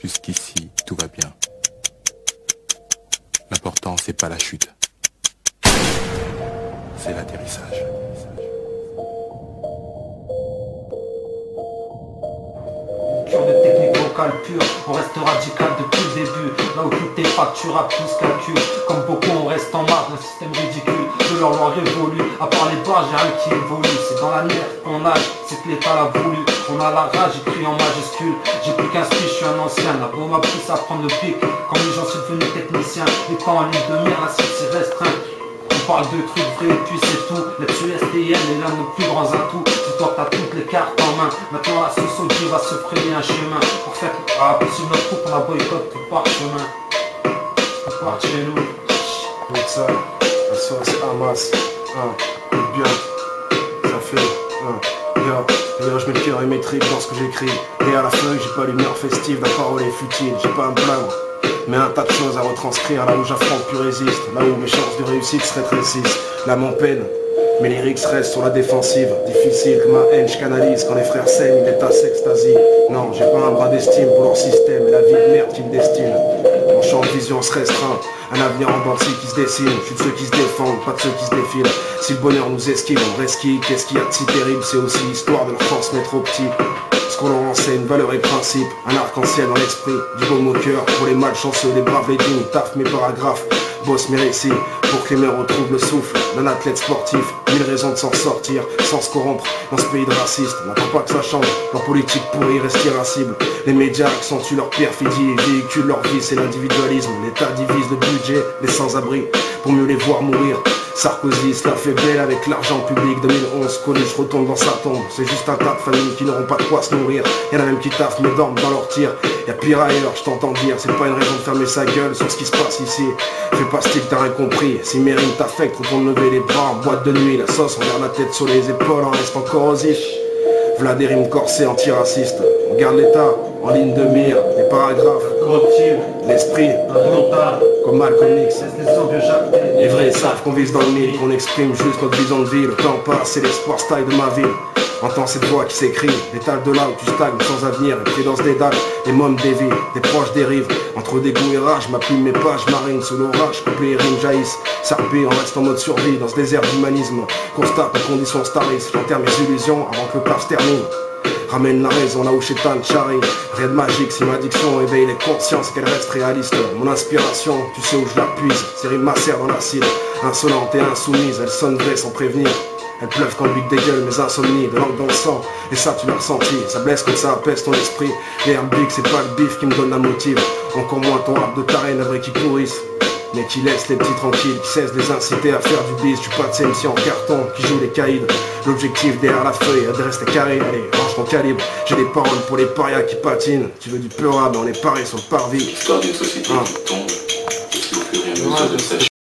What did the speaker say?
Jusqu'ici, tout va bien. L'important, c'est pas la chute. C'est l'atterrissage. Cure de technique vocale pure, on reste radical depuis le début. Là où tout est facturable, tout se calcule. Comme beaucoup on reste en marge d'un système ridicule. De leur loi révolue, à part les barres j'ai rien qui évolue. C'est dans la merde qu'on nage, c'est que l'état l'a voulu. On a la rage, écrit en majuscule. J'ai plus qu'un speech, je suis un ancien. La bombe m'a poussé à prendre le pic. Quand les gens sont devenus techniciens, et pas en ligne de mire, la cible c'est restreint. On parle de trucs vrais et puis c'est tout. L'être USTN est l'un de nos plus grands atouts. Dis-toi que t'as toutes les cartes en main. Maintenant la sauce va se frayer un chemin. Pour faire possible notre groupe, on a boycott tout parchemin. On part chez nous. Donc ça, la sauce Hamas, bien, ça fait, D'ailleurs je mets le cœur et mes tripes dans ce que j'écris. Et à la feuille j'ai pas l'humeur festive, la parole est futile, j'ai pas à me plaindre. Mais un tas de choses à retranscrire, là où j'affronte plus résiste, là où mes chances de réussite se rétrécissent. L'âme en peine, mes lyrics restent sur la défensive. Difficile que ma haine je canalise, quand les frères saignent, il est à s'extasie. Non, j'ai pas un bras d'estime pour leur système et la vie de merde qui me destine. Mon champ de vision se restreint, un avenir en dents qui se dessine. Je suis de ceux qui se défendent, pas de ceux qui se défilent. Si le bonheur nous esquive, on resquille. Qu'est-ce qu'il y a de si terrible, c'est aussi l'histoire de leur transmettre aux petits ce qu'on leur enseigne, valeurs et principes. Un arc-en-ciel dans l'esprit, du baume au cœur. Pour les malchanceux, les braves, les dignes, taf mes paragraphes, bosse mes récits. Pour que les mères retrouvent le souffle d'un athlète sportif. 1000 raisons de s'en sortir, sans se corrompre dans ce pays de racistes. N'attends pas que ça change, leur politique pourrie reste irascible. Les médias accentuent leur perfidie et véhiculent leur vice et l'individualisme. L'État divise le budget des sans-abri pour mieux les voir mourir. Sarkozy se la fait belle avec l'argent public. 2011, Coluche retourne dans sa tombe. C'est juste un tas de familles qui n'auront pas de quoi se nourrir. Y'en a même qui taffent mais dorment dans leur tir. Y'a pire ailleurs, je t'entends dire. C'est pas une raison de fermer sa gueule sur ce qui se passe ici. Fais pas style, t'as rien compris. Si Mérine t'affecte, retourne lever les bras en boîte de nuit. La sauce, on garde la tête sur les épaules, on reste encore corrosif. V'là des rimes corsées antiracistes. On garde l'état en ligne de mire. Les paragraphes, l'esprit, comme Malcolm X. Les vrais savent qu'on vise dans le mille, qu'on exprime juste notre vision de vie. Le temps passe, c'est l'espoir style de ma ville. Entends cette voix qui s'écrit, l'étal de là où tu stagnes sans avenir. Et puis dans ce dédale, les mômes dévient, des proches dérivent. Entre dégoût et rage, ma plume, mes pages marine sous l'orage. Couplé et rimes jaillissent, sarpé, on reste en mode survie dans ce désert d'humanisme. Constate les conditions starissent, j'enterre mes illusions avant que le paf se termine. Ramène la raison là où Chétan charrie. Rien de magique si ma diction éveille les consciences qu'elle reste réaliste. Mon inspiration, tu sais où je la puise. Ces rimes macèrent dans l'acide. Insolente et insoumise, elle sonne vraie sans prévenir. Elle pleuve quand le but dégueule mes insomnies, de langue dans le sang. Et ça tu l'as ressenti, ça blesse comme ça apaise ton esprit. Les herbiques c'est pas le bif qui me donne la motive. Encore moins ton rap de taré, navré qui pourrissent. Mais qui laisse les petits tranquilles, qui cesse de les inciter à faire du bis. Tu pas de MC en carton, qui joue les caïds. L'objectif derrière la feuille, de rester carré. Allez, range ton calibre, j'ai des paroles pour les parias qui patinent. Tu veux du peur, mais on est paré sur le parvis. L'histoire d'une société qui tombe, au fur et à mesure de sa